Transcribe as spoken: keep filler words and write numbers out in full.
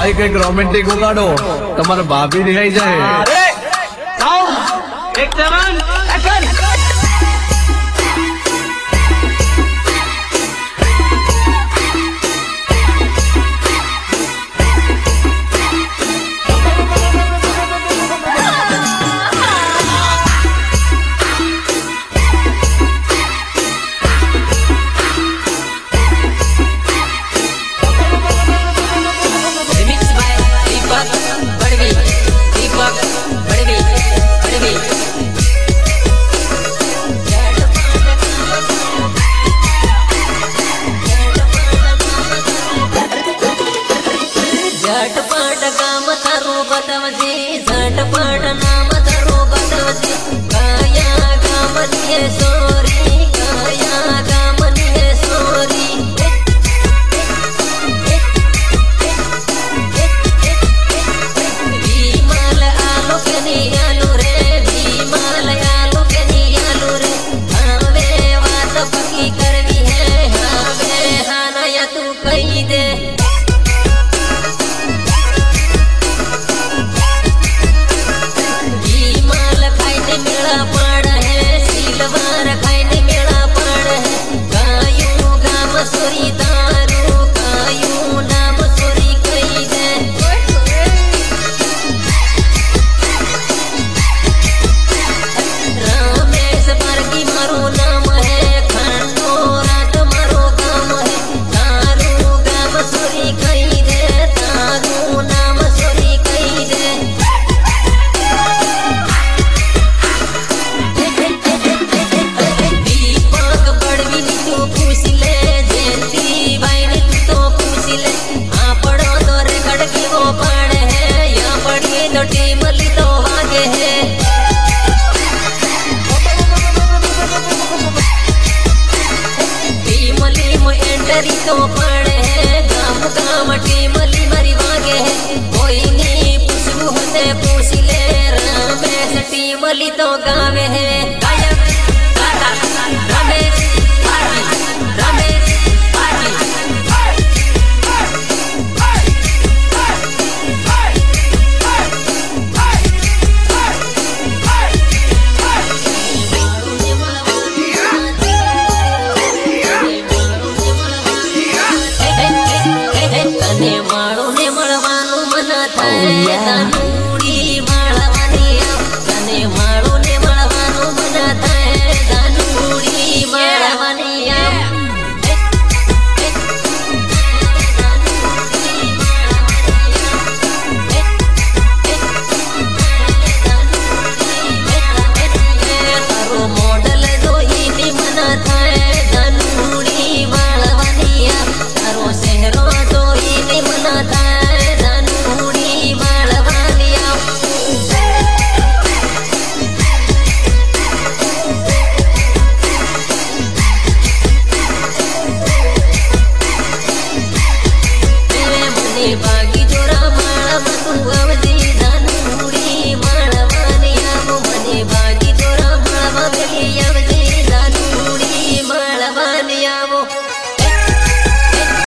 भाई कई रोमांटिक उगाड़ो तुम्हारे भाभी दिखाई जाए। एक जवान एक्शन। झटपट काम थारो बतावजे, झटपट नाम थारो बतावजे। कया गामनी है सोरी, कया गामनी है सोरी। भीमाल आलो के नहीं आलो रे, भीमाल आलो के नहीं आलो रे। हावे बात पक्की करवी है, हावे हाना या तू कही दे। मेला पड़ है सिलवार खाइने मेला पड़ है। कायू गाम सोरी दारू, कायू नाम सोरी कही दे। रमेश पारगी मारो नाम है, खंडो रात मारो गाम है। तारू गाम सोरी कही दे, तारू नाम सोरी कही दे। टीमली तो आगे है, टीमली में एंट्री तो पड़े है। गाम गाम टीमली मरी वागे है। कोई नहीं पूछू होते पूछ ले, रमेश टीमली तो गावे है। रमेश रमेश तने माळो ने मळवानो मन थाय, दानुड़ी माळवानी आव। तने माळो ने मळवानो मन थाय, दानुड़ी माळवानी आव। तारो मॉडल जोईनी मन थाय, दानुड़ी माळवानी आव। तारो शहरो जोईनी मन थाय, दानुड़ी माळवानी आव। मने बाग